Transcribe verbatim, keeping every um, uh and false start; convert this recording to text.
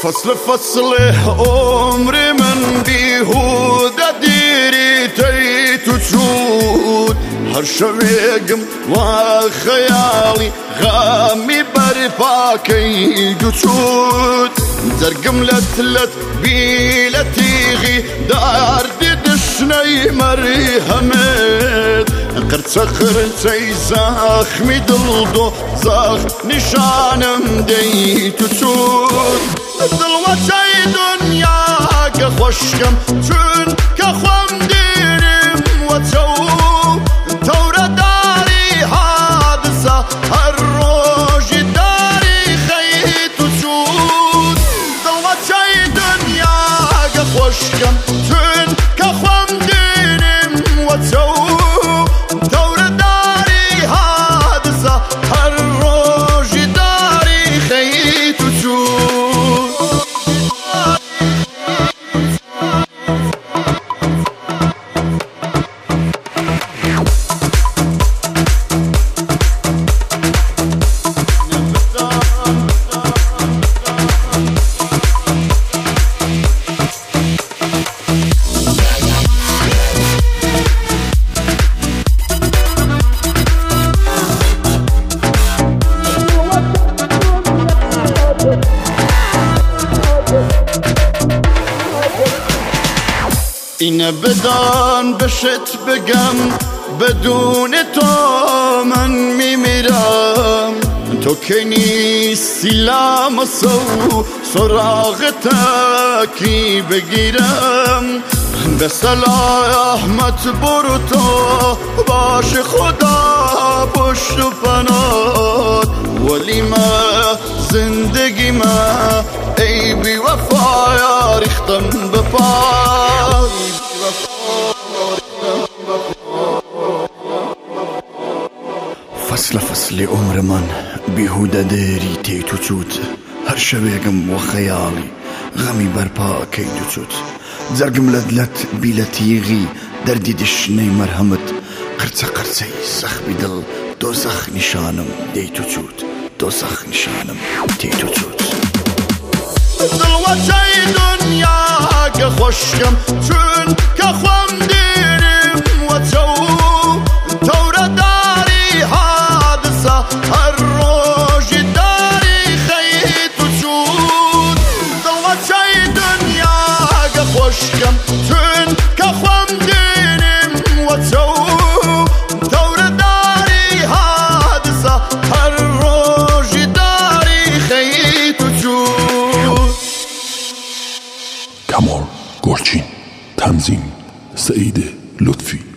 فصل فصل عمر من بیهوده دیری تی تو چود هر شویگم و خیالی غامی بر پاکی جو چود زرگم لت لت بیلتیغی دردی دشنی مرهمت قرص قرصی زخمی دلدو زخ نشانم دی تو چود دلوچه دنیا که خوشکم چون که خوام دیرم و تو تور داری حادثه هر روز داری خی تو چود دلوچه دنیا که خوشکم چون که خوام دیرم و تو اینه بدان بشت بگم بدون تو من میمیرم تو که نیستی لامسو سراغ تکی بگیرم به سلامت برو تو باش خدا پشت و پنات ولی ما زندگی ما ای بی وفا ریختم به پای فصل فصل عمر من بیهوده دیری تی تو چود هر شویگم و خیالی غمی برپا کی تو چود زرگم لدلت بیلتیغی دردی دشنی مرحمت قرصه قرصه سخبی دل دوزخ نشانم دی تو چود دوزخ نشانم دی تو چود دلوچه دنیا که خوشکم چون که خوام دیرم و تو تور داری حادثه هر روز داری خی تو چود دلوچه دنیا که خوشکم چون که خوام دیرم و تو تور داری حادثه هر روز داری خی تو چود. کمال گرچین، تنظیم سعید لطفی.